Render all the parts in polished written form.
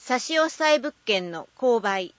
差し押さえ物件の購買。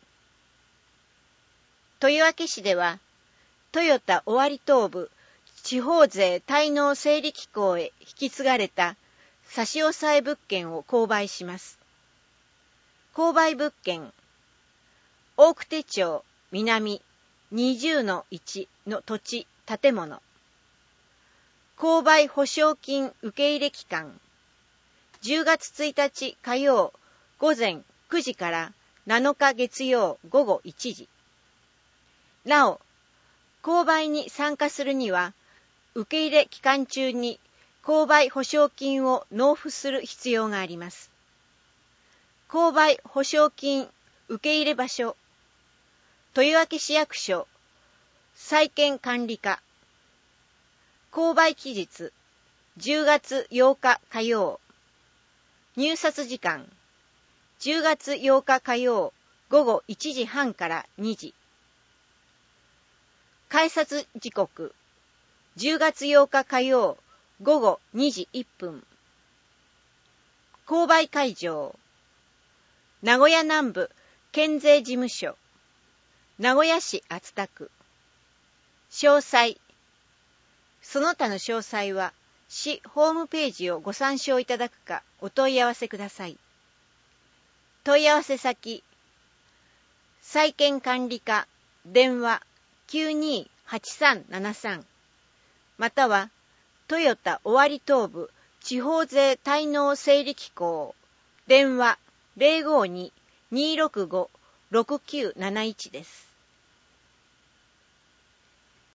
豊明市では、トヨタ尾張東部地方税滞納整理機構へ引き継がれた差し押さえ物件を購買します。購買物件、大久手町南 20-1 の土地建物。購買保証金受け入れ期間、10月1日火曜午前9時から7日月曜午後1時。なお、購買に参加するには、受け入れ期間中に購買保証金を納付する必要があります。購買保証金受け入れ場所、豊明市役所、債権管理課。購買期日、10月8日火曜。入札時間、10月8日火曜午後1時半から2時。改札時刻、10月8日火曜午後2時1分。購買会場、名古屋南部県税事務所、名古屋市熱田区。詳細、その他の詳細は市ホームページをご参照いただくかお問い合わせください。問い合わせ先、債権管理課電話 928373 またはトヨタ尾張東部地方税滞納整理機構電話 052-265-6971 です。